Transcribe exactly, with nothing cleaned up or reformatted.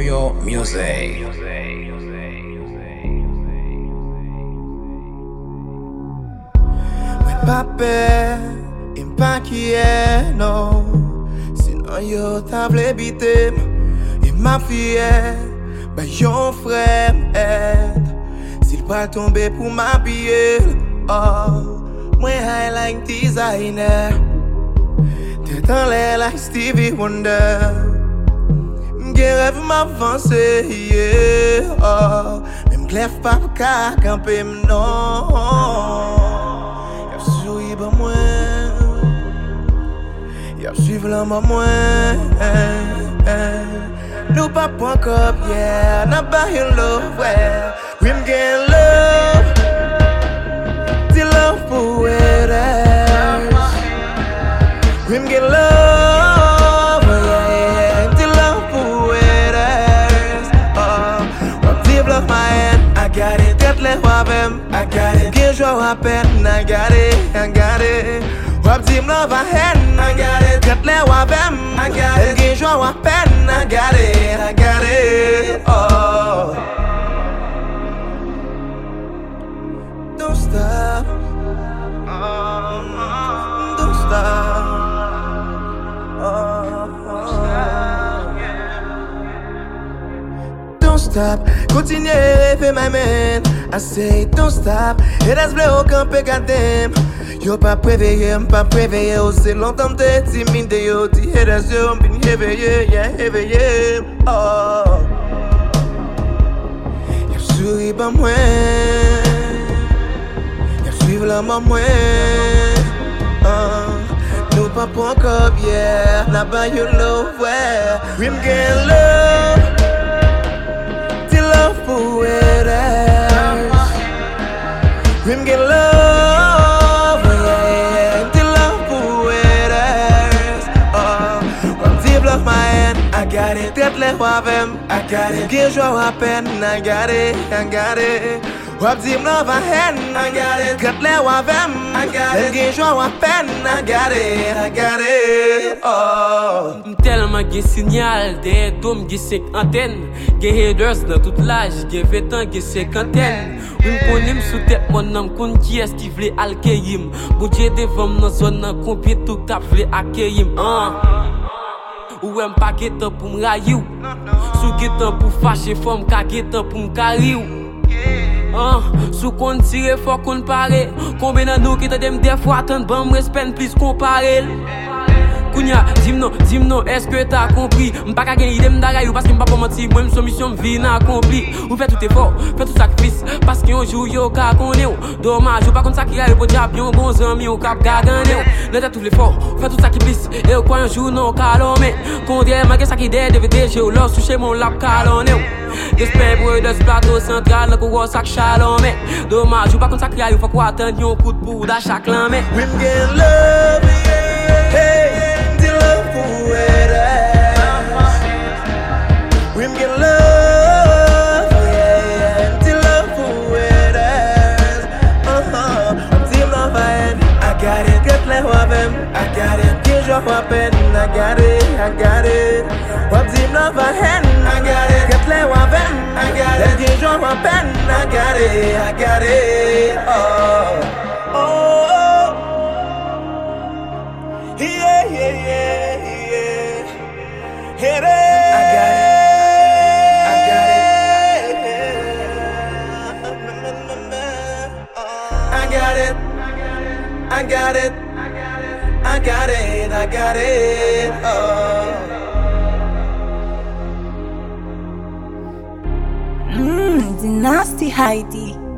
Yoyo Music. Mwen pa pe, im pa kiye no. Sinon yo ta vle bitem, im ma fiye, ba yon frem et. S'il pa tombe pou ma piye, oh, mwen high like designer. Tête en l'air like Stevie Wonder. M'gen rêve m'avancer, yeah, oh. Même glaive pas pour qu'à camper, non. Y'a souri ba moi. Y'a suivre la ma moi. Nous pas point cop, yeah. N'a pas yon love, ouais. We m'gen love. The love for it. We get love, yeah, yeah. The love for it, oh. Wap deep love my hand, I got it. Get le wapem, I got it. Get joie wapen, I got it, I got it. Wap deep love my hand, I got it. Get le wapem, I got it. Get joie wapen, I got it, I got it, oh. Don't stop, oh, don't stop. Don't stop, continue rêver my man. I say don't stop, et that's bleu au camp et goddamn. Yo pas préveillé, pas préveillé, oh c'est longtemps m'te timide, yo ti haters yo m'bin réveillé, yeah réveillé, oh. Y'a souri ba moi, y'a suivre la ma moi, oh. Nous pas point cop, yeah, n'a pas you love, ouais. We m'gen love. Love for it is. We get love, yeah. The love for it is. Oh, wap deep love my hand, I got it. Tête le wapem, I got it. Get joie wapen, I got it, I got it. Wap deep love my hand, I got it. Get le wapem, I got it. Get joie wapen, I got it, I got it. Oh. Tellement gen signal, des dômes gen cinq antennes. Gen haters dans toute l'âge, gen vingt ans, gen cinquantaine. Oui m'konne sous tête mon nom, kon qui est qui vle alkeyim. Bon Dieu devant dans zone nan combien tout cap vle akeyim. Ah. Ou em pa getan pou m'rayou. Sou getan pou fâcher fòm ka getan pou m'kariou. Ah, sou kon tire fort kon pare. Combien nan nou qui te dem des fois tant bon respect plus comparer. Kounya, dis non, dis non, est-ce que t'as compris? M'pas ka gen idée m'darayou parce que m'pas pas menti. Moi m'son mission m'vin accompli. Ou fait tout effort, fait tout sacrifice. Parce qu'un jour yo ka konne ou. Dommage, ou pas comme ça qui raille pour diable, yon bon zami ou cap gagane ou. N'était tout l'effort, fait tout sacrifice. Et ou quoi un jour non calome. Condé, malgré ça qui dé, D V D, j'ai ou l'os touché mon lap calone ou. J'espère pour eux de ce plateau central, le courant sac chalome. Dommage, ou pas comme ça qui raille, faut quoi attendre yon coup de poudre à chaque lame. We get love, yeah, hey. For it is. We get love, yeah. The love for it is. Uh-huh. The love I had, I got it. Get le wapem, I got it. Get joie wapen, I got it, I got it. Wap the love I had, I got it. Get le wapem, I got it. Get joie wapen, I got it, I got it. Oh, oh, oh. Yeah, yeah, yeah. Hit it. I got it. I got it. I got it. I got it. I got it. Oh. Mmm, the nasty Heidi.